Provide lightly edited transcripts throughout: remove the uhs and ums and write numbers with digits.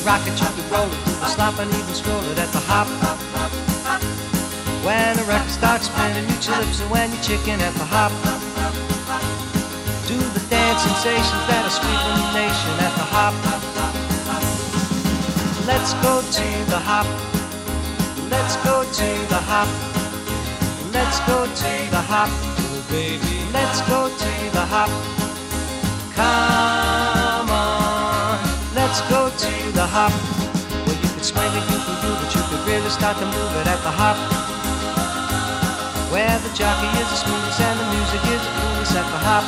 rock it, you can roll it, do the slop and even stroll it at the hop. When the record starts spinning, mute your lips and when you're chicken at the hop. Do the dance sensations that are sweeping the nation at the hop. Let's go to the hop. Let's go to the hop. Let's go to the hop. Oh baby, let's go to the hop. Come on, let's go to the hop. Well, you can swing it, you can groove it, you can really start to move it at the hop. Where the jockey is the smoothest and the music is the coolest at the hop.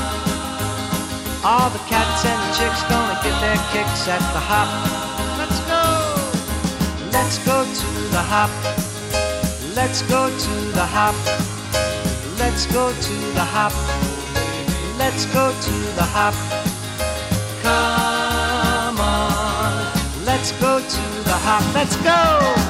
All the cats and the chicks gonna get their kicks at the hop. Let's go! Let's go to the hop. Let's go to the hop. Let's go to the hop. Let's go to the hop. Come on. Let's go to the hop. Let's go!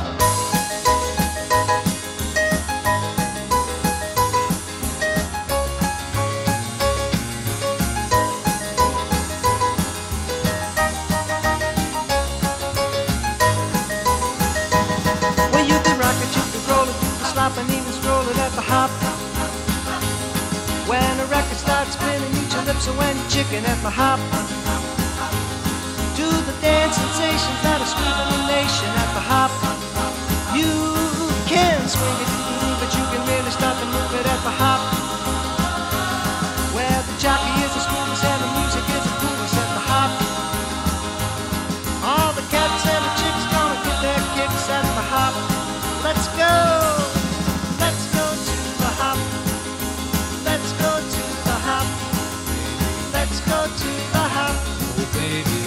And even stroll it at the hop. When the record starts spinning, mute your lips and when you're chicken at the hop. Do the dance sensations that are sweeping the nation at the hop. You can swing it, you can move it, you can really start to move it at the hop. Where the jockey is the smoothest and the music is the coolest at the hop. All the cats and the chicks gonna get their kicks at the hop. Let's go! Let's go to the hop. Oh baby,